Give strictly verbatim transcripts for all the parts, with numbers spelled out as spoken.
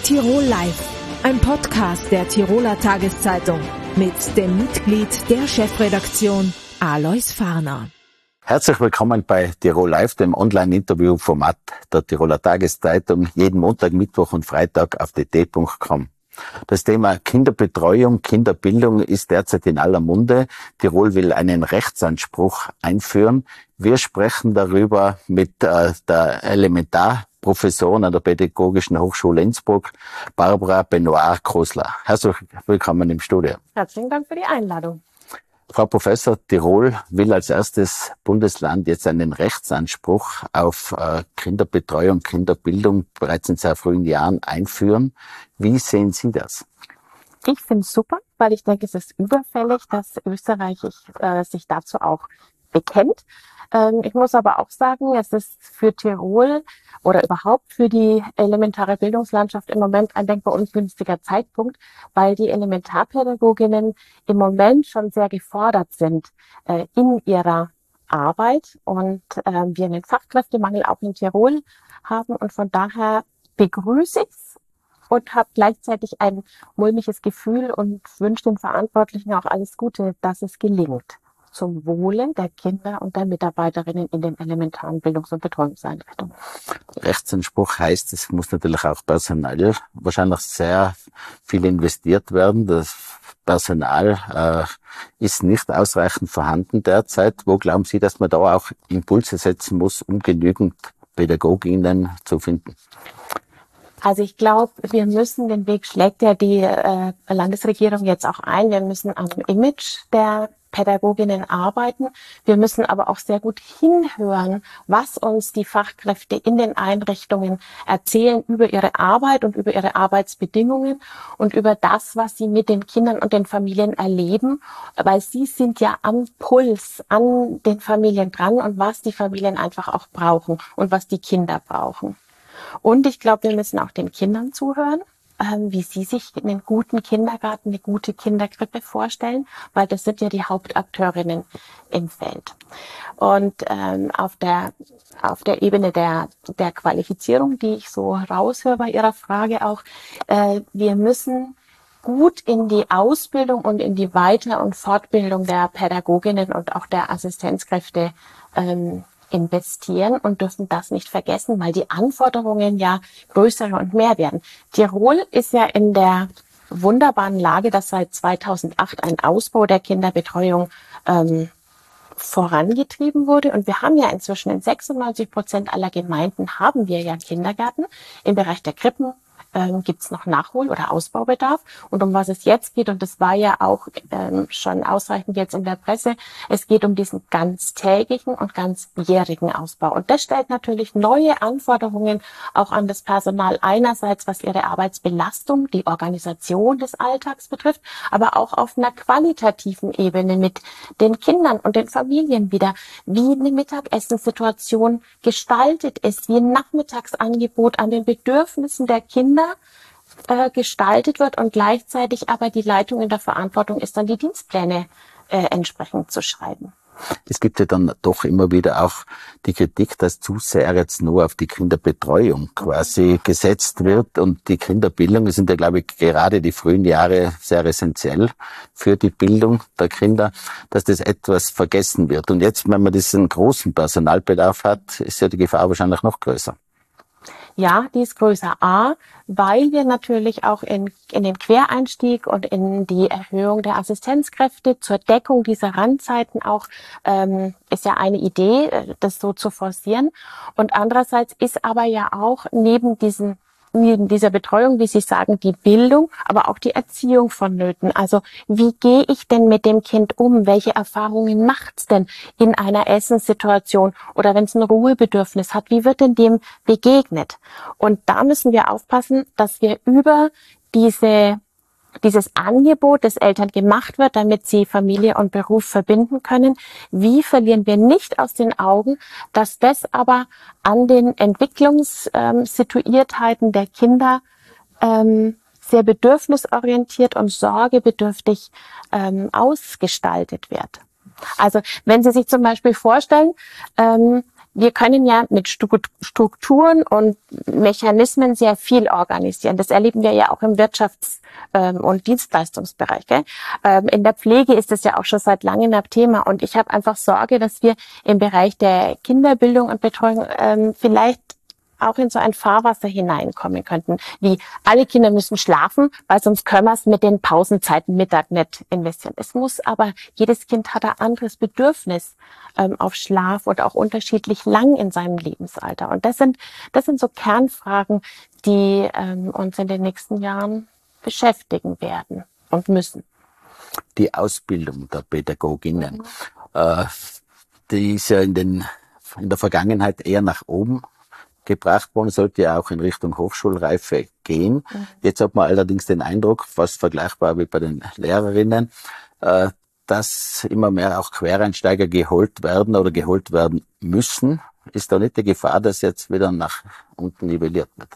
Tirol Live, ein Podcast der Tiroler Tageszeitung mit dem Mitglied der Chefredaktion Alois Farner. Herzlich willkommen bei Tirol Live, dem Online-Interview-Format der Tiroler Tageszeitung, jeden Montag, Mittwoch und Freitag auf d t punkt com. Das Thema Kinderbetreuung, Kinderbildung ist derzeit in aller Munde. Tirol will einen Rechtsanspruch einführen. Wir sprechen darüber mit äh, der Elementarprofessorin an der Pädagogischen Hochschule Innsbruck, Barbara Benoit-Krosler. Herzlich willkommen im Studio. Herzlichen Dank für die Einladung. Frau Professor, Tirol will als erstes Bundesland jetzt einen Rechtsanspruch auf äh, Kinderbetreuung, Kinderbildung bereits in sehr frühen Jahren einführen. Wie sehen Sie das? Ich finde es super, weil ich denke, es ist überfällig, dass Österreich äh, sich dazu auch bekennt. Ähm, ich muss aber auch sagen, es ist für Tirol oder überhaupt für die elementare Bildungslandschaft im Moment ein denkbar ungünstiger Zeitpunkt, weil die Elementarpädagoginnen im Moment schon sehr gefordert sind äh, in ihrer Arbeit und äh, wir einen Fachkräftemangel auch in Tirol haben und von daher begrüße ich es und habe gleichzeitig ein mulmiges Gefühl und wünsche den Verantwortlichen auch alles Gute, dass es gelingt. Zum Wohle der Kinder und der Mitarbeiterinnen in den elementaren Bildungs- und Betreuungseinrichtungen. Rechtsanspruch heißt, es muss natürlich auch personell wahrscheinlich sehr viel investiert werden. Das Personal äh, ist nicht ausreichend vorhanden derzeit. Wo glauben Sie, dass man da auch Impulse setzen muss, um genügend Pädagoginnen zu finden? Also ich glaube, wir müssen, den Weg schlägt ja die äh, Landesregierung jetzt auch ein, wir müssen am Image der Pädagoginnen arbeiten. Wir müssen aber auch sehr gut hinhören, was uns die Fachkräfte in den Einrichtungen erzählen über ihre Arbeit und über ihre Arbeitsbedingungen und über das, was sie mit den Kindern und den Familien erleben, weil sie sind ja am Puls an den Familien dran und was die Familien einfach auch brauchen und was die Kinder brauchen. Und ich glaube, wir müssen auch den Kindern zuhören, ähm, wie sie sich einen guten Kindergarten, eine gute Kinderkrippe vorstellen, weil das sind ja die Hauptakteurinnen im Feld. Und ähm, auf der auf der Ebene der der Qualifizierung, die ich so raushöre bei Ihrer Frage auch, äh, wir müssen gut in die Ausbildung und in die Weiter- und Fortbildung der Pädagoginnen und auch der Assistenzkräfte ähm, investieren und dürfen das nicht vergessen, weil die Anforderungen ja größer und mehr werden. Tirol ist ja in der wunderbaren Lage, dass seit zweitausendacht ein Ausbau der Kinderbetreuung ähm, vorangetrieben wurde. Und wir haben ja inzwischen in sechsundneunzig Prozent aller Gemeinden haben wir ja Kindergärten. Im Bereich der Krippen ähm, gibt es noch Nachhol- oder Ausbaubedarf. Und um was es jetzt geht, und das war ja auch ähm, schon ausreichend jetzt in der Presse, es geht um diesen ganztägigen und ganzjährigen Ausbau. Und das stellt natürlich neue Anforderungen auch an das Personal einerseits, was ihre Arbeitsbelastung, die Organisation des Alltags betrifft, aber auch auf einer qualitativen Ebene mit den Kindern und den Familien wieder, wie eine Mittagessenssituation gestaltet ist, wie ein Nachmittagsangebot an den Bedürfnissen der Kinder äh, gestaltet wird und gleichzeitig aber die Leitung in der Verantwortung ist, dann die Dienstpläne äh, entsprechend zu schreiben. Es gibt ja dann doch immer wieder auch die Kritik, dass zu sehr jetzt nur auf die Kinderbetreuung quasi gesetzt wird und die Kinderbildung sind ja, glaube ich, gerade die frühen Jahre sehr essentiell für die Bildung der Kinder, dass das etwas vergessen wird. Und jetzt, wenn man diesen großen Personalbedarf hat, ist ja die Gefahr wahrscheinlich noch größer. Ja, die ist größer. A, weil wir natürlich auch in, in den Quereinstieg und in die Erhöhung der Assistenzkräfte zur Deckung dieser Randzeiten auch, ähm, ist ja eine Idee, das so zu forcieren. Und andererseits ist aber ja auch neben diesen neben dieser Betreuung, wie Sie sagen, die Bildung, aber auch die Erziehung vonnöten. Also wie gehe ich denn mit dem Kind um? Welche Erfahrungen macht's denn in einer Essenssituation oder wenn es ein Ruhebedürfnis hat? Wie wird denn dem begegnet? Und da müssen wir aufpassen, dass wir über diese dieses Angebot, das Eltern gemacht wird, damit sie Familie und Beruf verbinden können, wie verlieren wir nicht aus den Augen, dass das aber an den Entwicklungssituiertheiten der Kinder ähm, sehr bedürfnisorientiert und sorgebedürftig ähm, ausgestaltet wird. Also wenn Sie sich zum Beispiel vorstellen, ähm, wir können ja mit Strukturen und Mechanismen sehr viel organisieren. Das erleben wir ja auch im Wirtschafts- und Dienstleistungsbereich. Gell? In der Pflege ist das ja auch schon seit langem ein Thema. Und ich habe einfach Sorge, dass wir im Bereich der Kinderbildung und Betreuung vielleicht auch in so ein Fahrwasser hineinkommen könnten, wie alle Kinder müssen schlafen, weil sonst können wir es mit den Pausenzeiten Mittag nicht investieren. Es muss aber, jedes Kind hat ein anderes Bedürfnis ähm, auf Schlaf und auch unterschiedlich lang in seinem Lebensalter. Und das sind, das sind so Kernfragen, die ähm, uns in den nächsten Jahren beschäftigen werden und müssen. Die Ausbildung der Pädagoginnen, mhm. äh, die ist ja in, den, in der Vergangenheit eher nach oben gebracht worden, sollte ja auch in Richtung Hochschulreife gehen. Mhm. Jetzt hat man allerdings den Eindruck, fast vergleichbar wie bei den Lehrerinnen, äh, dass immer mehr auch Quereinsteiger geholt werden oder geholt werden müssen. Ist da nicht die Gefahr, dass jetzt wieder nach unten nivelliert wird?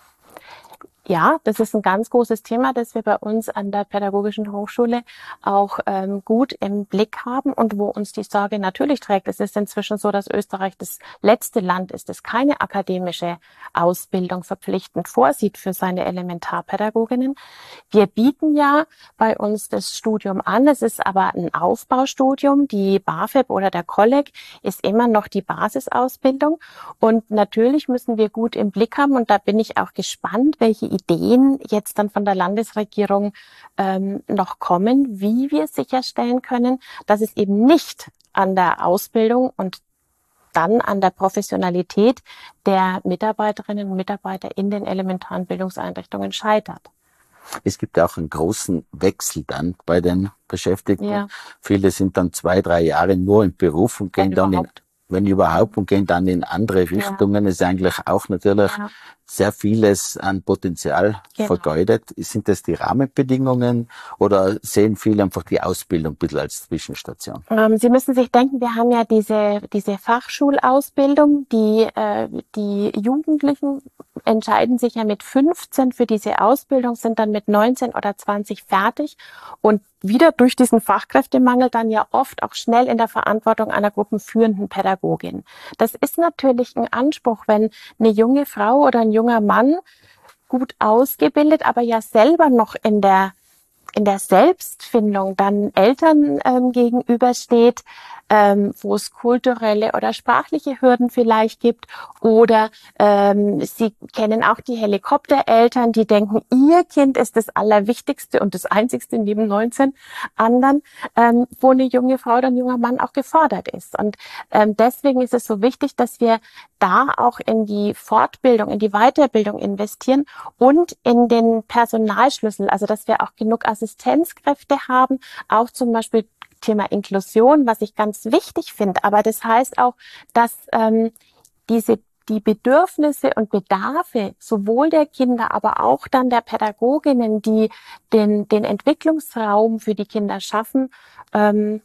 Ja, das ist ein ganz großes Thema, das wir bei uns an der Pädagogischen Hochschule auch ähm, gut im Blick haben und wo uns die Sorge natürlich trägt. Es ist inzwischen so, dass Österreich das letzte Land ist, das keine akademische Ausbildung verpflichtend vorsieht für seine Elementarpädagoginnen. Wir bieten ja bei uns das Studium an. Es ist aber ein Aufbaustudium. Die BAföG oder der Kolleg ist immer noch die Basisausbildung. Und natürlich müssen wir gut im Blick haben. Und da bin ich auch gespannt, welche Ideen jetzt dann von der Landesregierung ähm, noch kommen, wie wir sicherstellen können, dass es eben nicht an der Ausbildung und dann an der Professionalität der Mitarbeiterinnen und Mitarbeiter in den elementaren Bildungseinrichtungen scheitert. Es gibt ja auch einen großen Wechsel dann bei den Beschäftigten. Ja. Viele sind dann zwei, drei Jahre nur im Beruf und gehen dann in, wenn überhaupt, und gehen dann in andere Richtungen. Ja. Ist eigentlich auch natürlich ja. sehr vieles an Potenzial genau. vergeudet. Sind das die Rahmenbedingungen oder sehen viele einfach die Ausbildung ein bisschen als Zwischenstation? Ähm, Sie müssen sich denken, wir haben ja diese, diese Fachschulausbildung, die, äh, die Jugendlichen entscheiden sich ja mit fünfzehn für diese Ausbildung, sind dann mit neunzehn oder zwanzig fertig und wieder durch diesen Fachkräftemangel dann ja oft auch schnell in der Verantwortung einer gruppenführenden Pädagogin. Das ist natürlich ein Anspruch, wenn eine junge Frau oder ein junger Mann gut ausgebildet, aber ja selber noch in der in der Selbstfindung dann Eltern ähm, gegenübersteht, ähm, wo es kulturelle oder sprachliche Hürden vielleicht gibt. Oder ähm, Sie kennen auch die Helikoptereltern, die denken, ihr Kind ist das Allerwichtigste und das Einzigste neben neunzehn anderen, ähm, wo eine junge Frau oder ein junger Mann auch gefordert ist. Und ähm, deswegen ist es so wichtig, dass wir da auch in die Fortbildung, in die Weiterbildung investieren und in den Personalschlüssel, also dass wir auch genug Assistenzkräfte haben, auch zum Beispiel Thema Inklusion, was ich ganz wichtig finde. Aber das heißt auch, dass ähm, diese die Bedürfnisse und Bedarfe sowohl der Kinder, aber auch dann der Pädagoginnen, die den, den Entwicklungsraum für die Kinder schaffen, ähm,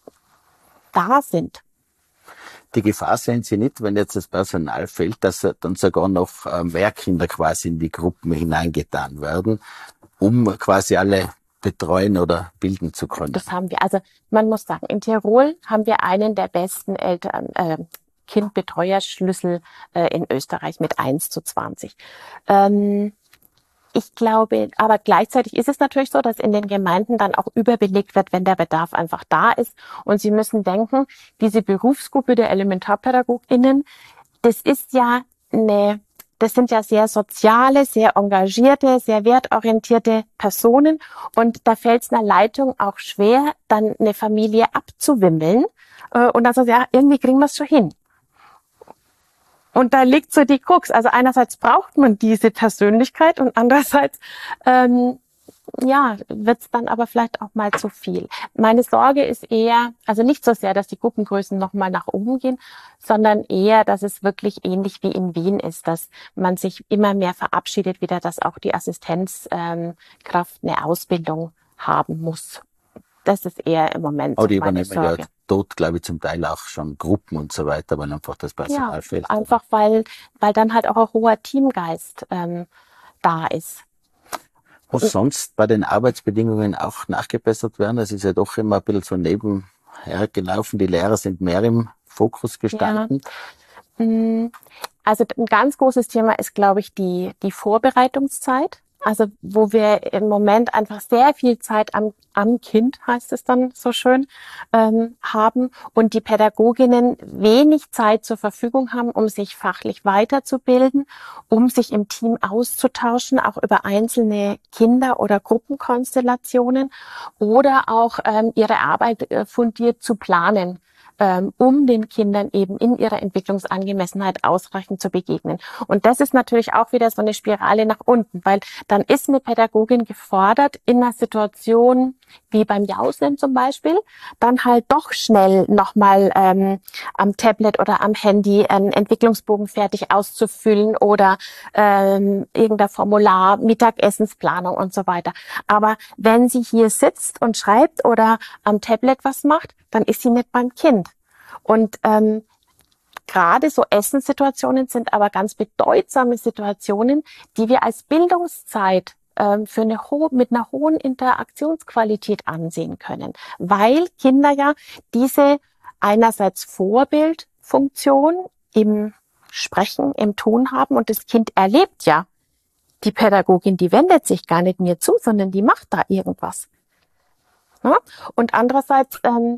da sind. Die Gefahr sehen Sie nicht, wenn jetzt das Personal fehlt, dass dann sogar noch mehr Kinder quasi in die Gruppen hineingetan werden, um quasi alle betreuen oder bilden zu können? Das haben wir. Also man muss sagen, in Tirol haben wir einen der besten Eltern, äh, Kindbetreuerschlüssel äh, in Österreich mit eins zu zwanzig. Ähm, ich glaube, aber gleichzeitig ist es natürlich so, dass in den Gemeinden dann auch überbelegt wird, wenn der Bedarf einfach da ist. Und Sie müssen denken, diese Berufsgruppe der ElementarpädagogInnen, das ist ja eine Das sind ja sehr soziale, sehr engagierte, sehr wertorientierte Personen. Und da fällt es einer Leitung auch schwer, dann eine Familie abzuwimmeln. Und dann sagt, ja, irgendwie kriegen wir es schon hin. Und da liegt so die Krux. Also einerseits braucht man diese Persönlichkeit und andererseits ähm, ja, wird es dann aber vielleicht auch mal zu viel. Meine Sorge ist eher, also nicht so sehr, dass die Gruppengrößen nochmal nach oben gehen, sondern eher, dass es wirklich ähnlich wie in Wien ist, dass man sich immer mehr verabschiedet wieder, dass auch die Assistenzkraft ähm, eine Ausbildung haben muss. Das ist eher im Moment aber so meine die Sorge. Ja dort, glaube ich, zum Teil auch schon Gruppen und so weiter, weil einfach das Personal ja, fehlt. Einfach weil, weil dann halt auch ein hoher Teamgeist ähm, da ist. Muss sonst bei den Arbeitsbedingungen auch nachgebessert werden? Es ist ja doch immer ein bisschen so nebenher gelaufen. Die Lehrer sind mehr im Fokus gestanden. Ja. Also ein ganz großes Thema ist, glaube ich, die, die Vorbereitungszeit. Also wo wir im Moment einfach sehr viel Zeit am, am Kind, heißt es dann so schön, ähm, haben und die Pädagoginnen wenig Zeit zur Verfügung haben, um sich fachlich weiterzubilden, um sich im Team auszutauschen, auch über einzelne Kinder- oder Gruppenkonstellationen oder auch ähm, ihre Arbeit äh, fundiert zu planen, ähm, um den Kindern eben in ihrer Entwicklungsangemessenheit ausreichend zu begegnen. Und das ist natürlich auch wieder so eine Spirale nach unten, weil dann ist eine Pädagogin gefordert, in einer Situation wie beim Jausen zum Beispiel, dann halt doch schnell nochmal ähm, am Tablet oder am Handy einen Entwicklungsbogen fertig auszufüllen oder ähm, irgendein Formular, Mittagessensplanung und so weiter. Aber wenn sie hier sitzt und schreibt oder am Tablet was macht, dann ist sie nicht beim Kind. Und ähm, gerade so Essenssituationen sind aber ganz bedeutsame Situationen, die wir als Bildungszeit ähm, für eine ho- mit einer hohen Interaktionsqualität ansehen können, weil Kinder ja diese einerseits Vorbildfunktion im Sprechen, im Tun haben und das Kind erlebt ja, die Pädagogin, die wendet sich gar nicht mir zu, sondern die macht da irgendwas. Ja? Und andererseits ähm,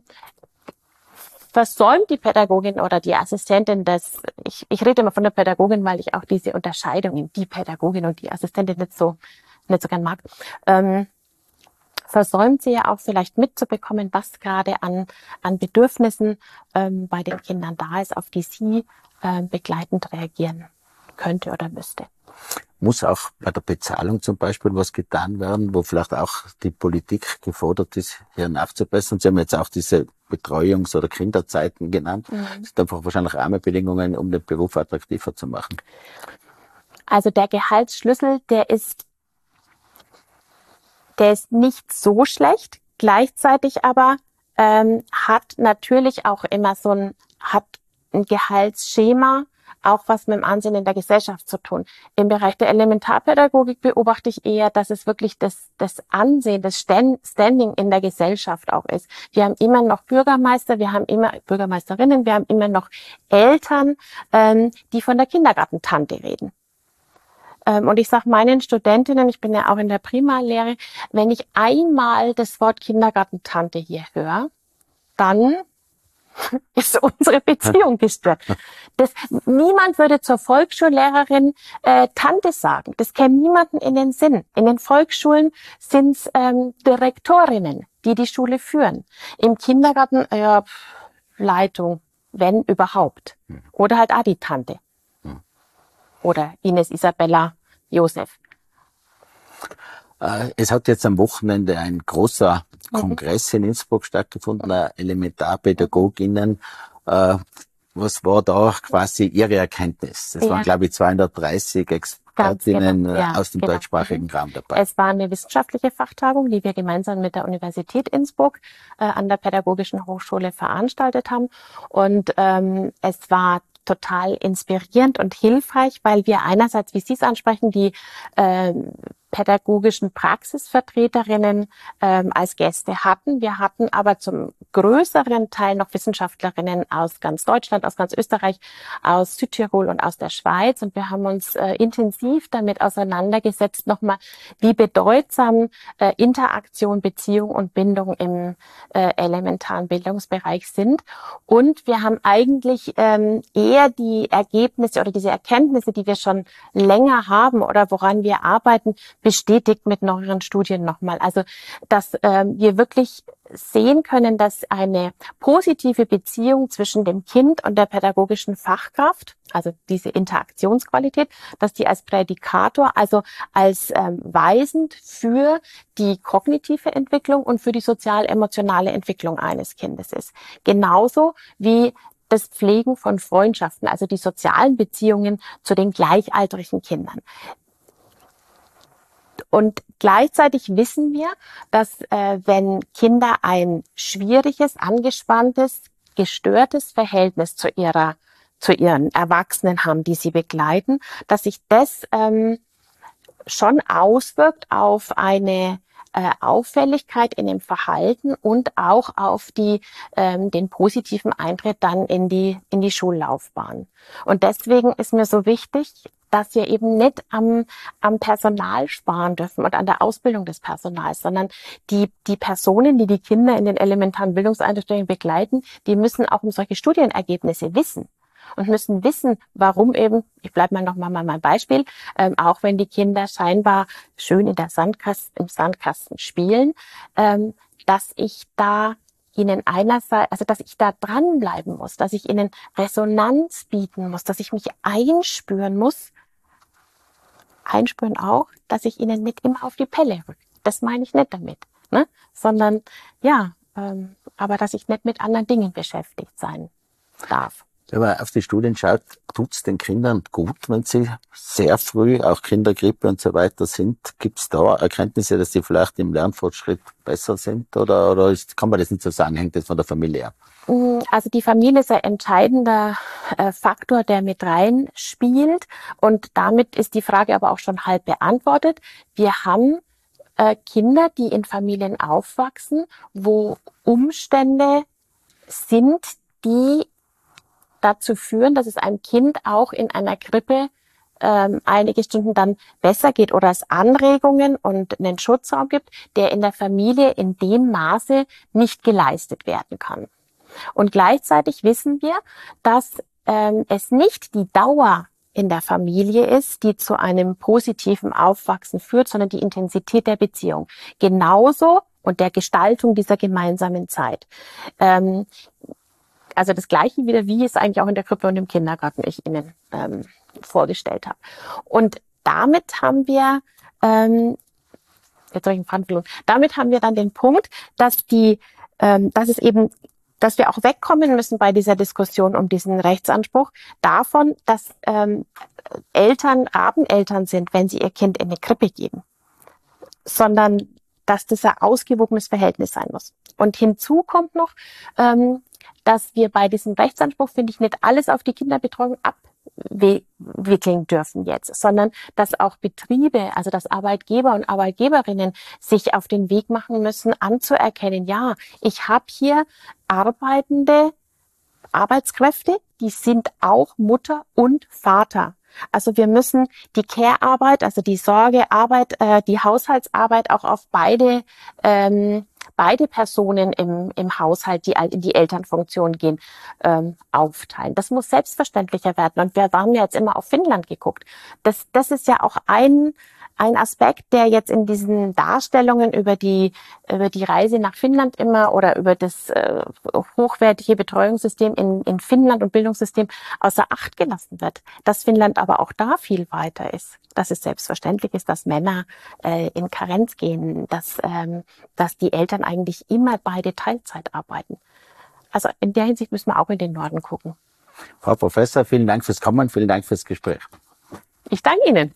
versäumt die Pädagogin oder die Assistentin das, ich, ich rede immer von der Pädagogin, weil ich auch diese Unterscheidung in die Pädagogin und die Assistentin nicht so, nicht so gern mag, ähm, versäumt sie ja auch vielleicht mitzubekommen, was gerade an, an Bedürfnissen ähm, bei den Kindern da ist, auf die sie ähm, begleitend reagieren könnte oder müsste. Muss auch bei der Bezahlung zum Beispiel was getan werden, wo vielleicht auch die Politik gefordert ist, hier nachzubessern? Sie haben jetzt auch diese Betreuungs- oder Kinderzeiten genannt. Mhm. Das sind einfach wahrscheinlich Rahmenbedingungen, um den Beruf attraktiver zu machen. Also der Gehaltsschlüssel, der ist, der ist nicht so schlecht. Gleichzeitig aber ähm, hat natürlich auch immer so ein, hat ein Gehaltsschema auch was mit dem Ansehen in der Gesellschaft zu tun. Im Bereich der Elementarpädagogik beobachte ich eher, dass es wirklich das, das Ansehen, das Standing in der Gesellschaft auch ist. Wir haben immer noch Bürgermeister, wir haben immer Bürgermeisterinnen, wir haben immer noch Eltern, ähm, die von der Kindergartentante reden. Ähm, und ich sage meinen Studentinnen, ich bin ja auch in der Primarlehre, wenn ich einmal das Wort Kindergartentante hier höre, dann ist unsere Beziehung gestört. Das, niemand würde zur Volksschullehrerin äh, Tante sagen. Das käme niemandem in den Sinn. In den Volksschulen sind es ähm, Direktorinnen, die die Schule führen. Im Kindergarten äh, Leitung, wenn überhaupt. Oder halt auch die Tante. Oder Ines, Isabella, Josef. Es hat jetzt am Wochenende ein großer Kongress in Innsbruck stattgefunden, Elementarpädagoginnen. Was war da quasi Ihre Erkenntnis? Das ja. waren, glaube ich, zweihundertdreißig Expertinnen genau. ja, aus dem genau. deutschsprachigen Raum dabei. Es war eine wissenschaftliche Fachtagung, die wir gemeinsam mit der Universität Innsbruck äh, an der Pädagogischen Hochschule veranstaltet haben. Und ähm, es war total inspirierend und hilfreich, weil wir einerseits, wie Sie es ansprechen, die äh, pädagogischen Praxisvertreterinnen ähm, als Gäste hatten. Wir hatten aber zum größeren Teil noch Wissenschaftlerinnen aus ganz Deutschland, aus ganz Österreich, aus Südtirol und aus der Schweiz. Und wir haben uns äh, intensiv damit auseinandergesetzt, nochmal, wie bedeutsam äh, Interaktion, Beziehung und Bindung im äh, elementaren Bildungsbereich sind. Und wir haben eigentlich ähm, eher die Ergebnisse oder diese Erkenntnisse, die wir schon länger haben oder woran wir arbeiten, bestätigt mit neueren Studien nochmal. Also, dass ähm, wir wirklich sehen können, dass eine positive Beziehung zwischen dem Kind und der pädagogischen Fachkraft, also diese Interaktionsqualität, dass die als Prädikator, also als ähm, weisend für die kognitive Entwicklung und für die sozial-emotionale Entwicklung eines Kindes ist. Genauso wie das Pflegen von Freundschaften, also die sozialen Beziehungen zu den gleichaltrigen Kindern. Und gleichzeitig wissen wir, dass äh, wenn Kinder ein schwieriges, angespanntes, gestörtes Verhältnis zu ihrer, zu ihren Erwachsenen haben, die sie begleiten, dass sich das ähm, schon auswirkt auf eine äh, Auffälligkeit in dem Verhalten und auch auf die, ähm, den positiven Eintritt dann in die, in die Schullaufbahn. Und deswegen ist mir so wichtig, dass wir eben nicht am, am Personal sparen dürfen und an der Ausbildung des Personals, sondern die, die Personen, die die Kinder in den elementaren Bildungseinrichtungen begleiten, die müssen auch um solche Studienergebnisse wissen und müssen wissen, warum eben, ich bleibe mal nochmal mal mein Beispiel, ähm, auch wenn die Kinder scheinbar schön in der Sandkasten, im Sandkasten spielen, ähm, dass ich da ihnen einerseits, also dass ich da dranbleiben muss, dass ich ihnen Resonanz bieten muss, dass ich mich einspüren muss, einspüren auch, dass ich ihnen nicht immer auf die Pelle rücke. Das meine ich nicht damit, ne? Sondern ja, ähm, aber dass ich nicht mit anderen Dingen beschäftigt sein darf. Wenn man auf die Studien schaut, tut's den Kindern gut, wenn sie sehr früh, auch Kindergrippe und so weiter sind? Gibt's da Erkenntnisse, dass sie vielleicht im Lernfortschritt besser sind? Oder, oder ist, kann man das nicht so sagen? Hängt das von der Familie ab? Also die Familie ist ein entscheidender äh, Faktor, der mit rein spielt. Und damit ist die Frage aber auch schon halb beantwortet. Wir haben äh, Kinder, die in Familien aufwachsen, wo Umstände sind, die dazu führen, dass es einem Kind auch in einer Krippe ähm, einige Stunden dann besser geht oder es Anregungen und einen Schutzraum gibt, der in der Familie in dem Maße nicht geleistet werden kann. Und gleichzeitig wissen wir, dass ähm, es nicht die Dauer in der Familie ist, die zu einem positiven Aufwachsen führt, sondern die Intensität der Beziehung. Genauso und der Gestaltung dieser gemeinsamen Zeit. Ähm, Also das Gleiche wieder, wie es eigentlich auch in der Krippe und im Kindergarten ich Ihnen ähm, vorgestellt habe. Und damit haben wir, ähm, jetzt soll ich einen Pfand verloren, damit haben wir dann den Punkt, dass die, ähm, dass es eben, dass wir auch wegkommen müssen bei dieser Diskussion um diesen Rechtsanspruch davon, dass ähm, Eltern Rabeneltern sind, wenn sie ihr Kind in eine Krippe geben, sondern dass das ein ausgewogenes Verhältnis sein muss. Und hinzu kommt noch, ähm, dass wir bei diesem Rechtsanspruch, finde ich, nicht alles auf die Kinderbetreuung abwickeln dürfen jetzt, sondern dass auch Betriebe, also dass Arbeitgeber und Arbeitgeberinnen sich auf den Weg machen müssen, anzuerkennen, ja, ich habe hier arbeitende Arbeitskräfte, die sind auch Mutter und Vater. Also wir müssen die Care-Arbeit, also die Sorgearbeit, äh, die Haushaltsarbeit auch auf beide ähm, beide Personen im, im Haushalt, die in die Elternfunktion gehen, ähm, aufteilen. Das muss selbstverständlicher werden. Und wir haben ja jetzt immer auf Finnland geguckt. Das, das ist ja auch ein, ein Aspekt, der jetzt in diesen Darstellungen über die, über die Reise nach Finnland immer oder über das äh, hochwertige Betreuungssystem in, in Finnland und Bildungssystem außer Acht gelassen wird. Dass Finnland aber auch da viel weiter ist. Dass es selbstverständlich ist, dass Männer äh, in Karenz gehen, dass, ähm, dass die Eltern eigentlich immer beide Teilzeit arbeiten. Also in der Hinsicht müssen wir auch in den Norden gucken. Frau Professor, vielen Dank fürs Kommen, vielen Dank fürs Gespräch. Ich danke Ihnen.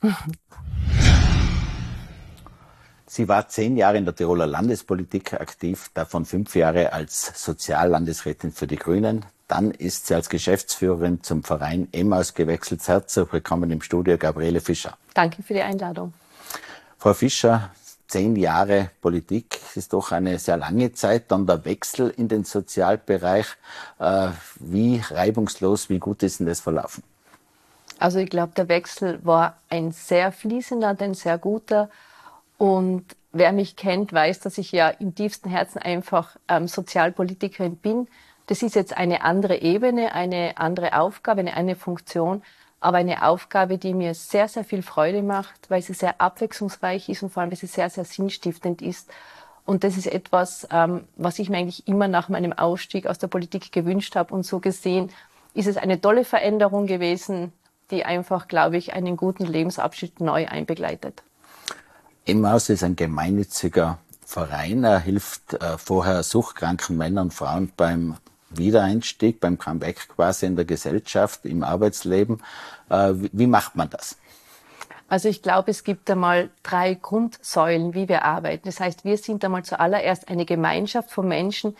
Sie war zehn Jahre in der Tiroler Landespolitik aktiv, davon fünf Jahre als Soziallandesrätin für die Grünen. Dann ist sie als Geschäftsführerin zum Verein Emmaus gewechselt. Herzlich willkommen im Studio, Gabriele Fischer. Danke für die Einladung. Frau Fischer, zehn Jahre Politik ist doch eine sehr lange Zeit. Dann der Wechsel in den Sozialbereich. Wie reibungslos, wie gut ist denn das verlaufen? Also ich glaube, der Wechsel war ein sehr fließender, ein sehr guter. Und wer mich kennt, weiß, dass ich ja im tiefsten Herzen einfach ähm, Sozialpolitikerin bin. Das ist jetzt eine andere Ebene, eine andere Aufgabe, eine andere Funktion, aber eine Aufgabe, die mir sehr, sehr viel Freude macht, weil sie sehr abwechslungsreich ist und vor allem, weil sie sehr, sehr sinnstiftend ist. Und das ist etwas, ähm, was ich mir eigentlich immer nach meinem Ausstieg aus der Politik gewünscht habe. Und so gesehen ist es eine tolle Veränderung gewesen, die einfach, glaube ich, einen guten Lebensabschnitt neu einbegleitet. Emmaus ist ein gemeinnütziger Verein. Er hilft äh, vorher suchtkranken Männern und Frauen beim Wiedereinstieg, beim Comeback quasi in der Gesellschaft, im Arbeitsleben. Äh, wie, wie macht man das? Also ich glaube, es gibt einmal drei Grundsäulen, wie wir arbeiten. Das heißt, wir sind einmal zuallererst eine Gemeinschaft von Menschen,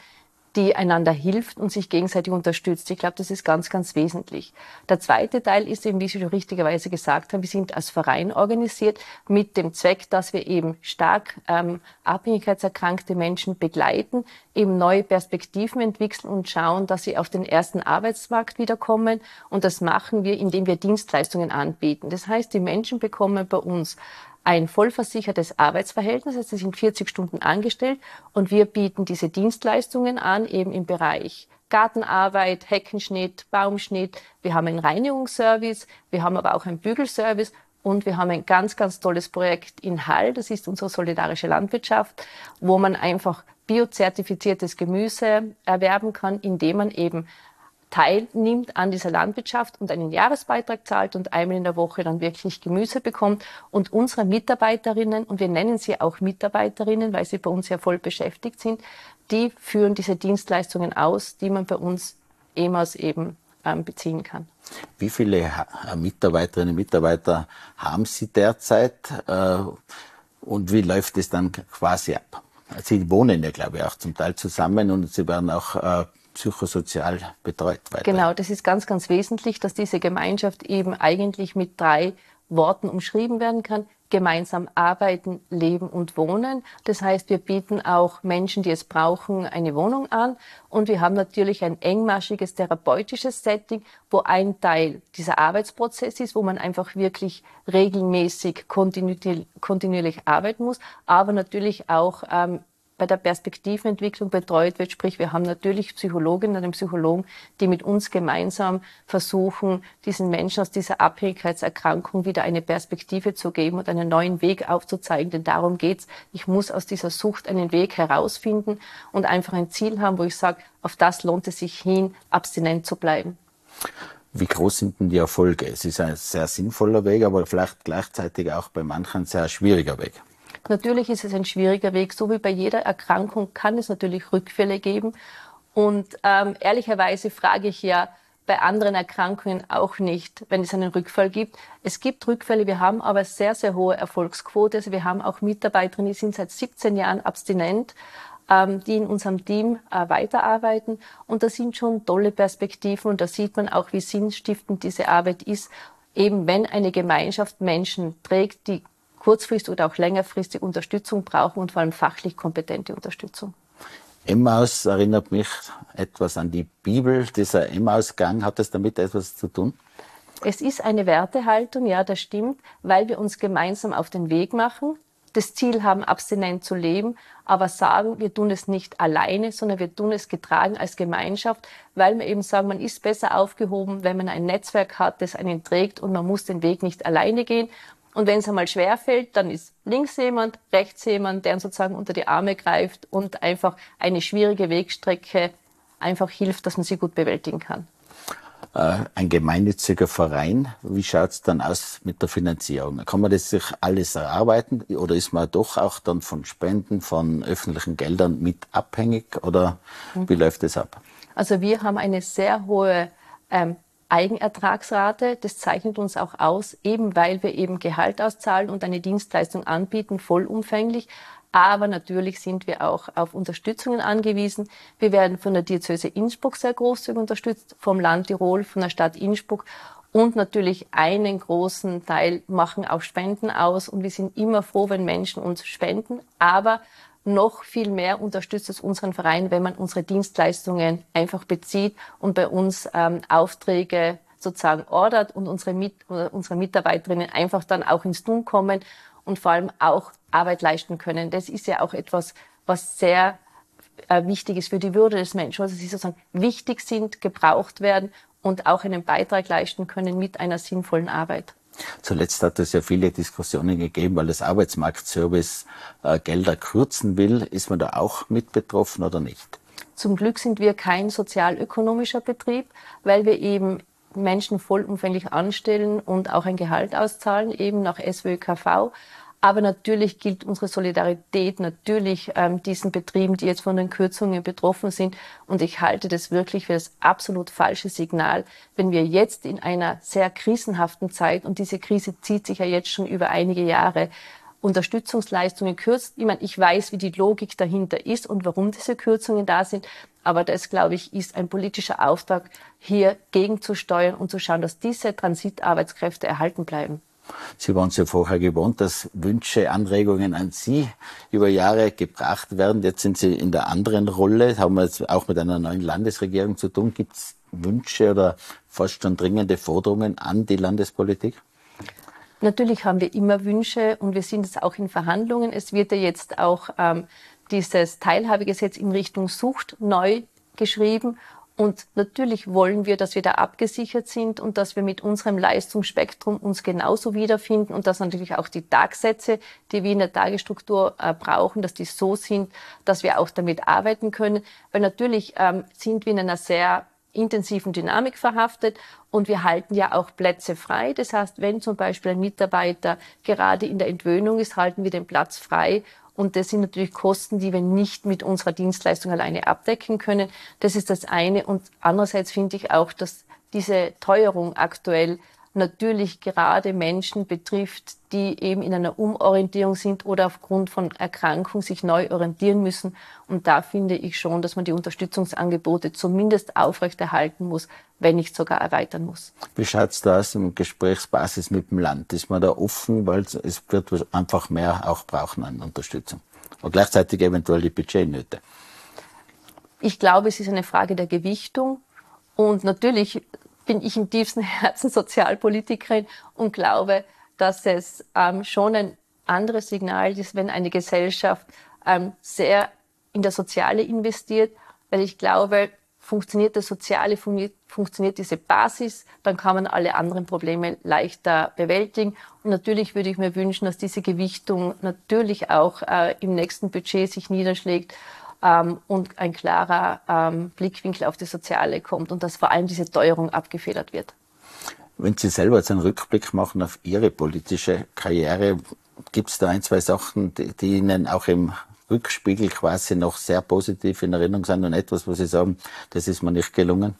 die einander hilft und sich gegenseitig unterstützt. Ich glaube, das ist ganz, ganz wesentlich. Der zweite Teil ist eben, wie Sie schon richtigerweise gesagt haben, wir sind als Verein organisiert mit dem Zweck, dass wir eben stark ähm, abhängigkeitserkrankte Menschen begleiten, eben neue Perspektiven entwickeln und schauen, dass sie auf den ersten Arbeitsmarkt wiederkommen. Und das machen wir, indem wir Dienstleistungen anbieten. Das heißt, die Menschen bekommen bei uns ein vollversichertes Arbeitsverhältnis, also sie sind vierzig Stunden angestellt und wir bieten diese Dienstleistungen an, eben im Bereich Gartenarbeit, Heckenschnitt, Baumschnitt. Wir haben einen Reinigungsservice, wir haben aber auch einen Bügelservice und wir haben ein ganz, ganz tolles Projekt in Hall, das ist unsere solidarische Landwirtschaft, wo man einfach biozertifiziertes Gemüse erwerben kann, indem man eben teilnimmt an dieser Landwirtschaft und einen Jahresbeitrag zahlt und einmal in der Woche dann wirklich Gemüse bekommt. Und unsere Mitarbeiterinnen, und wir nennen sie auch Mitarbeiterinnen, weil sie bei uns ja voll beschäftigt sind, die führen diese Dienstleistungen aus, die man bei uns E M A S eben ähm, beziehen kann. Wie viele Mitarbeiterinnen und Mitarbeiter haben Sie derzeit äh, und wie läuft es dann quasi ab? Sie wohnen ja, glaube ich, auch zum Teil zusammen und Sie werden auch äh, psychosozial betreut weiterhin. Genau, das ist ganz, ganz wesentlich, dass diese Gemeinschaft eben eigentlich mit drei Worten umschrieben werden kann. Gemeinsam arbeiten, leben und wohnen. Das heißt, wir bieten auch Menschen, die es brauchen, eine Wohnung an. Und wir haben natürlich ein engmaschiges therapeutisches Setting, wo ein Teil dieser Arbeitsprozess ist, wo man einfach wirklich regelmäßig kontinuierlich, kontinuierlich arbeiten muss, aber natürlich auch ähm, bei der Perspektivenentwicklung betreut wird. Sprich, wir haben natürlich Psychologinnen und Psychologen, die mit uns gemeinsam versuchen, diesen Menschen aus dieser Abhängigkeitserkrankung wieder eine Perspektive zu geben und einen neuen Weg aufzuzeigen. Denn darum geht's. Ich muss aus dieser Sucht einen Weg herausfinden und einfach ein Ziel haben, wo ich sage, auf das lohnt es sich hin, abstinent zu bleiben. Wie groß sind denn die Erfolge? Es ist ein sehr sinnvoller Weg, aber vielleicht gleichzeitig auch bei manchen ein sehr schwieriger Weg. Natürlich ist es ein schwieriger Weg. So wie bei jeder Erkrankung kann es natürlich Rückfälle geben. Und ähm, ehrlicherweise frage ich ja bei anderen Erkrankungen auch nicht, wenn es einen Rückfall gibt. Es gibt Rückfälle, wir haben aber sehr, sehr hohe Erfolgsquote. Also wir haben auch Mitarbeiterinnen, die sind seit siebzehn Jahren abstinent, ähm, die in unserem Team äh, weiterarbeiten. Und das sind schon tolle Perspektiven. Und da sieht man auch, wie sinnstiftend diese Arbeit ist. Eben wenn eine Gemeinschaft Menschen trägt, die kurzfristig oder auch längerfristig Unterstützung brauchen und vor allem fachlich kompetente Unterstützung. Emmaus erinnert mich etwas an die Bibel, dieser Emmausgang. Hat das damit etwas zu tun? Es ist eine Wertehaltung, ja, das stimmt, weil wir uns gemeinsam auf den Weg machen, das Ziel haben, abstinent zu leben, aber sagen, wir tun es nicht alleine, sondern wir tun es getragen als Gemeinschaft, weil wir eben sagen, man ist besser aufgehoben, wenn man ein Netzwerk hat, das einen trägt und man muss den Weg nicht alleine gehen. Und wenn es einmal schwerfällt, dann ist links jemand, rechts jemand, der sozusagen unter die Arme greift und einfach eine schwierige Wegstrecke einfach hilft, dass man sie gut bewältigen kann. Äh, ein gemeinnütziger Verein, wie schaut es dann aus mit der Finanzierung? Kann man das sich alles erarbeiten oder ist man doch auch dann von Spenden, von öffentlichen Geldern mit abhängig oder mhm. wie läuft das ab? Also wir haben eine sehr hohe ähm, Eigenertragsrate, das zeichnet uns auch aus, eben weil wir eben Gehalt auszahlen und eine Dienstleistung anbieten, vollumfänglich. Aber natürlich sind wir auch auf Unterstützungen angewiesen. Wir werden von der Diözese Innsbruck sehr großzügig unterstützt, vom Land Tirol, von der Stadt Innsbruck. Und natürlich einen großen Teil machen auch Spenden aus. Und wir sind immer froh, wenn Menschen uns spenden. Aber noch viel mehr unterstützt es unseren Verein, wenn man unsere Dienstleistungen einfach bezieht und bei uns ähm, Aufträge sozusagen ordert und unsere, Mit unsere Mitarbeiterinnen einfach dann auch ins Tun kommen und vor allem auch Arbeit leisten können. Das ist ja auch etwas, was sehr äh, wichtig ist für die Würde des Menschen, also sie sozusagen wichtig sind, gebraucht werden und auch einen Beitrag leisten können mit einer sinnvollen Arbeit. Zuletzt hat es ja viele Diskussionen gegeben, weil das Arbeitsmarktservice äh, Gelder kürzen will. Ist man da auch mit betroffen oder nicht? Zum Glück sind wir kein sozialökonomischer Betrieb, weil wir eben Menschen vollumfänglich anstellen und auch ein Gehalt auszahlen, eben nach S W K V. Aber natürlich gilt unsere Solidarität natürlich ähm, diesen Betrieben, die jetzt von den Kürzungen betroffen sind. Und ich halte das wirklich für das absolut falsche Signal, wenn wir jetzt in einer sehr krisenhaften Zeit, und diese Krise zieht sich ja jetzt schon über einige Jahre, Unterstützungsleistungen kürzt. Ich meine, ich weiß, wie die Logik dahinter ist und warum diese Kürzungen da sind. Aber das, glaube ich, ist ein politischer Auftrag, hier gegenzusteuern und zu schauen, dass diese Transitarbeitskräfte erhalten bleiben. Sie waren es ja vorher gewohnt, dass Wünsche, Anregungen an Sie über Jahre gebracht werden. Jetzt sind Sie in der anderen Rolle, haben wir jetzt auch mit einer neuen Landesregierung zu tun. Gibt es Wünsche oder fast schon dringende Forderungen an die Landespolitik? Natürlich haben wir immer Wünsche und wir sind jetzt auch in Verhandlungen. Es wird ja jetzt auch ähm, dieses Teilhabegesetz in Richtung Sucht neu geschrieben. Und natürlich wollen wir, dass wir da abgesichert sind und dass wir mit unserem Leistungsspektrum uns genauso wiederfinden und dass natürlich auch die Tagsätze, die wir in der Tagesstruktur äh, brauchen, dass die so sind, dass wir auch damit arbeiten können. Weil natürlich ähm, sind wir in einer sehr intensiven Dynamik verhaftet und wir halten ja auch Plätze frei. Das heißt, wenn zum Beispiel ein Mitarbeiter gerade in der Entwöhnung ist, halten wir den Platz frei. Und das sind natürlich Kosten, die wir nicht mit unserer Dienstleistung alleine abdecken können. Das ist das eine. Und andererseits finde ich auch, dass diese Teuerung aktuell natürlich gerade Menschen betrifft, die eben in einer Umorientierung sind oder aufgrund von Erkrankung sich neu orientieren müssen. Und da finde ich schon, dass man die Unterstützungsangebote zumindest aufrechterhalten muss, wenn nicht sogar erweitern muss. Wie schaut es da aus im Gesprächsbasis mit dem Land? Ist man da offen, weil es wird einfach mehr auch brauchen an Unterstützung? Und gleichzeitig eventuell die Budgetnöte. Ich glaube, es ist eine Frage der Gewichtung. Und natürlich bin ich im tiefsten Herzen Sozialpolitikerin und glaube, dass es ähm, schon ein anderes Signal ist, wenn eine Gesellschaft ähm, sehr in das Soziale investiert, weil ich glaube, funktioniert das Soziale, fun- funktioniert diese Basis, dann kann man alle anderen Probleme leichter bewältigen. Und natürlich würde ich mir wünschen, dass diese Gewichtung natürlich auch äh, im nächsten Budget sich niederschlägt, Ähm, und ein klarer ähm, Blickwinkel auf das Soziale kommt und dass vor allem diese Teuerung abgefedert wird. Wenn Sie selber jetzt einen Rückblick machen auf Ihre politische Karriere, gibt es da ein, zwei Sachen, die, die Ihnen auch im Rückspiegel quasi noch sehr positiv in Erinnerung sind und etwas, wo Sie sagen, das ist mir nicht gelungen?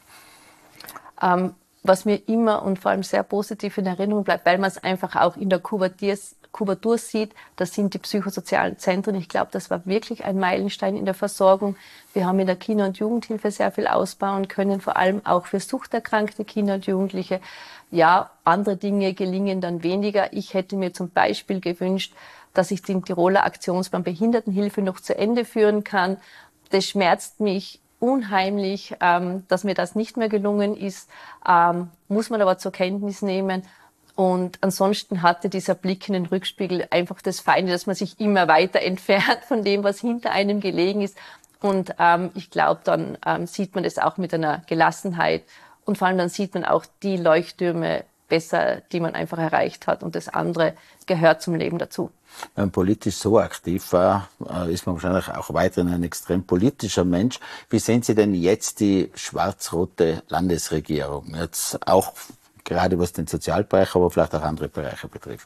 Ähm, was mir immer und vor allem sehr positiv in Erinnerung bleibt, weil man es einfach auch in der Kuvertiers Kubatur sieht, das sind die psychosozialen Zentren. Ich glaube, das war wirklich ein Meilenstein in der Versorgung. Wir haben in der Kinder- und Jugendhilfe sehr viel ausbauen können, vor allem auch für suchterkrankte Kinder und Jugendliche. Ja, andere Dinge gelingen dann weniger. Ich hätte mir zum Beispiel gewünscht, dass ich den Tiroler Aktionsplan Behindertenhilfe noch zu Ende führen kann. Das schmerzt mich unheimlich, ähm, dass mir das nicht mehr gelungen ist, ähm, muss man aber zur Kenntnis nehmen. Und ansonsten hatte dieser Blick in den Rückspiegel einfach das Feinde, dass man sich immer weiter entfernt von dem, was hinter einem gelegen ist. Und ähm, ich glaube, dann ähm, sieht man das auch mit einer Gelassenheit. Und vor allem dann sieht man auch die Leuchttürme besser, die man einfach erreicht hat. Und das andere gehört zum Leben dazu. Wenn man politisch so aktiv war, ist man wahrscheinlich auch weiterhin ein extrem politischer Mensch. Wie sehen Sie denn jetzt die schwarz-rote Landesregierung? Jetzt auch gerade was den Sozialbereich, aber vielleicht auch andere Bereiche betrifft.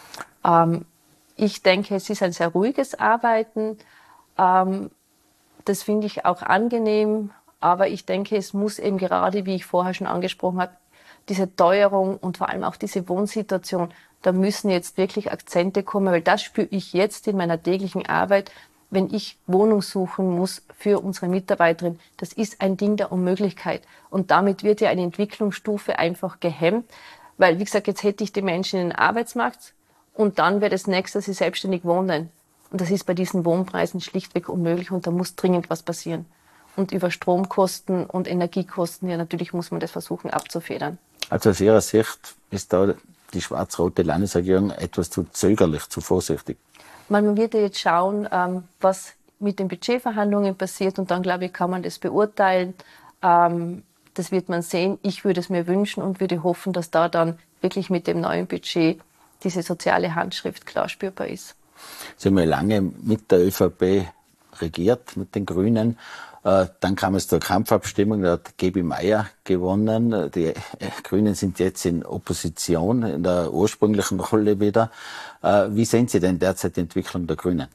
Ähm, ich denke, es ist ein sehr ruhiges Arbeiten. Ähm, das finde ich auch angenehm. Aber ich denke, es muss eben gerade, wie ich vorher schon angesprochen habe, diese Teuerung und vor allem auch diese Wohnsituation, da müssen jetzt wirklich Akzente kommen, weil das spüre ich jetzt in meiner täglichen Arbeit, wenn ich Wohnung suchen muss für unsere Mitarbeiterin. Das ist ein Ding der Unmöglichkeit. Und damit wird ja eine Entwicklungsstufe einfach gehemmt. Weil, wie gesagt, jetzt hätte ich die Menschen in den Arbeitsmarkt und dann wäre das nächste, dass sie selbstständig wohnen. Und das ist bei diesen Wohnpreisen schlichtweg unmöglich und da muss dringend was passieren. Und über Stromkosten und Energiekosten, ja, natürlich muss man das versuchen abzufedern. Also aus Ihrer Sicht ist da die schwarz-rote Landesregierung etwas zu zögerlich, zu vorsichtig? Man wird ja jetzt schauen, ähm, was mit den Budgetverhandlungen passiert und dann, glaube ich, kann man das beurteilen. Ähm, das wird man sehen. Ich würde es mir wünschen und würde hoffen, dass da dann wirklich mit dem neuen Budget diese soziale Handschrift klar spürbar ist. Sie haben ja lange mit der ÖVP regiert, mit den Grünen. Äh, dann kam es zur Kampfabstimmung, da hat Gaby Meier gewonnen. Die Grünen sind jetzt in Opposition, in der ursprünglichen Rolle wieder. Äh, wie sehen Sie denn derzeit die Entwicklung der Grünen?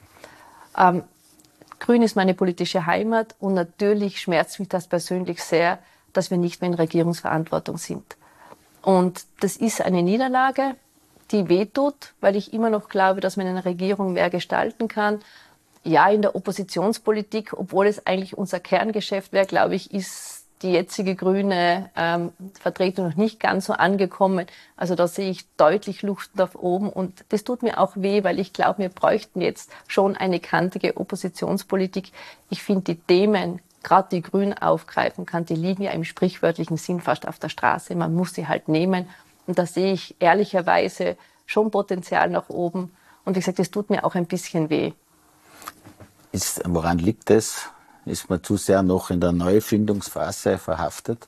Ähm, Grün ist meine politische Heimat und natürlich schmerzt mich das persönlich sehr, dass wir nicht mehr in Regierungsverantwortung sind. Und das ist eine Niederlage, die wehtut, weil ich immer noch glaube, dass man in einer Regierung mehr gestalten kann. Ja, in der Oppositionspolitik, obwohl es eigentlich unser Kerngeschäft wäre, glaube ich, ist die jetzige grüne ähm, Vertretung noch nicht ganz so angekommen. Also da sehe ich deutlich Luft nach oben und das tut mir auch weh, weil ich glaube, wir bräuchten jetzt schon eine kantige Oppositionspolitik. Ich finde, die Themen, gerade die Grünen aufgreifen kann, die liegen ja im sprichwörtlichen Sinn fast auf der Straße. Man muss sie halt nehmen und da sehe ich ehrlicherweise schon Potenzial nach oben. Und wie gesagt, das tut mir auch ein bisschen weh. Ist, woran liegt das? Ist man zu sehr noch in der Neufindungsphase verhaftet?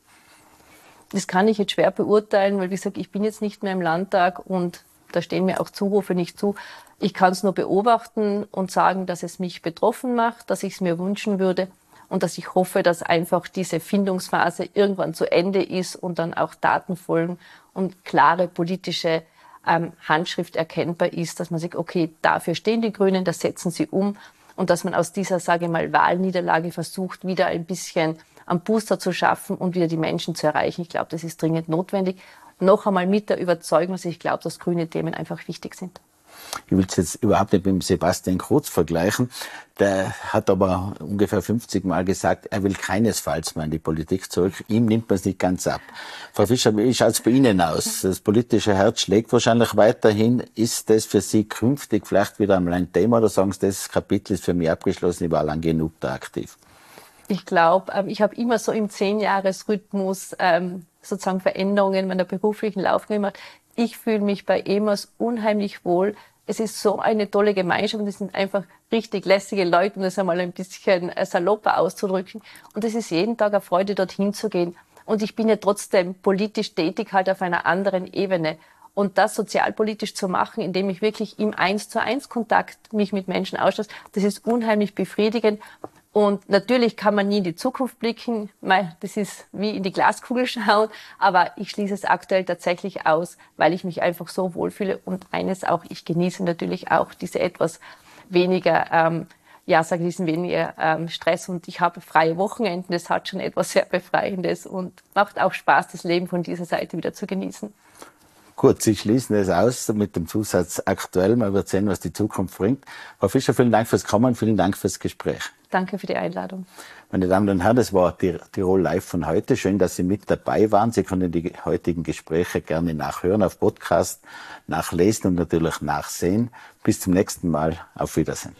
Das kann ich jetzt schwer beurteilen, weil wie gesagt, ich bin jetzt nicht mehr im Landtag und da stehen mir auch Zurufe nicht zu. Ich kann es nur beobachten und sagen, dass es mich betroffen macht, dass ich es mir wünschen würde und dass ich hoffe, dass einfach diese Findungsphase irgendwann zu Ende ist und dann auch Taten folgen und klare politische ähm, Handschrift erkennbar ist, dass man sagt, okay, dafür stehen die Grünen, das setzen sie um. Und dass man aus dieser, sage ich mal, Wahlniederlage versucht, wieder ein bisschen am Booster zu schaffen und wieder die Menschen zu erreichen. Ich glaube, das ist dringend notwendig. Noch einmal mit der Überzeugung, dass ich glaube, dass grüne Themen einfach wichtig sind. Ich will es jetzt überhaupt nicht mit dem Sebastian Kurz vergleichen. Der hat aber ungefähr fünfzig Mal gesagt, er will keinesfalls mehr in die Politik zurück. Ihm nimmt man es nicht ganz ab. Frau Fischer, wie schaut es bei Ihnen aus? Das politische Herz schlägt wahrscheinlich weiterhin. Ist das für Sie künftig vielleicht wieder einmal ein Thema oder sagen Sie, das Kapitel ist für mich abgeschlossen, ich war lang genug da aktiv? Ich glaube, ich habe immer so im Zehn-Jahres-Rhythmus ähm, sozusagen Veränderungen in meiner beruflichen Laufbahn gemacht. Ich fühle mich bei E M A S unheimlich wohl. Es ist so eine tolle Gemeinschaft und es sind einfach richtig lässige Leute, um das einmal ein bisschen salopper auszudrücken. Und es ist jeden Tag eine Freude, dorthin zu gehen. Und ich bin ja trotzdem politisch tätig, halt auf einer anderen Ebene. Und das sozialpolitisch zu machen, indem ich wirklich im eins zu eins Kontakt mich mit Menschen austausche, das ist unheimlich befriedigend. Und natürlich kann man nie in die Zukunft blicken, das ist wie in die Glaskugel schauen, aber ich schließe es aktuell tatsächlich aus, weil ich mich einfach so wohlfühle und eines auch, ich genieße natürlich auch diese etwas weniger, ähm, ja, sage ich, diesen weniger ähm, Stress und ich habe freie Wochenenden, das hat schon etwas sehr Befreiendes und macht auch Spaß, das Leben von dieser Seite wieder zu genießen. Gut, Sie schließen es aus mit dem Zusatz aktuell. Man wird sehen, was die Zukunft bringt. Frau Fischer, vielen Dank fürs Kommen, vielen Dank fürs Gespräch. Danke für die Einladung. Meine Damen und Herren, das war Tirol Live von heute. Schön, dass Sie mit dabei waren. Sie können die heutigen Gespräche gerne nachhören auf Podcast, nachlesen und natürlich nachsehen. Bis zum nächsten Mal. Auf Wiedersehen.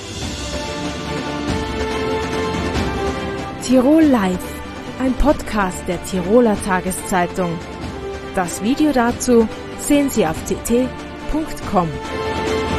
Tirol Live, ein Podcast der Tiroler Tageszeitung. Das Video dazu sehen Sie auf t t punkt com.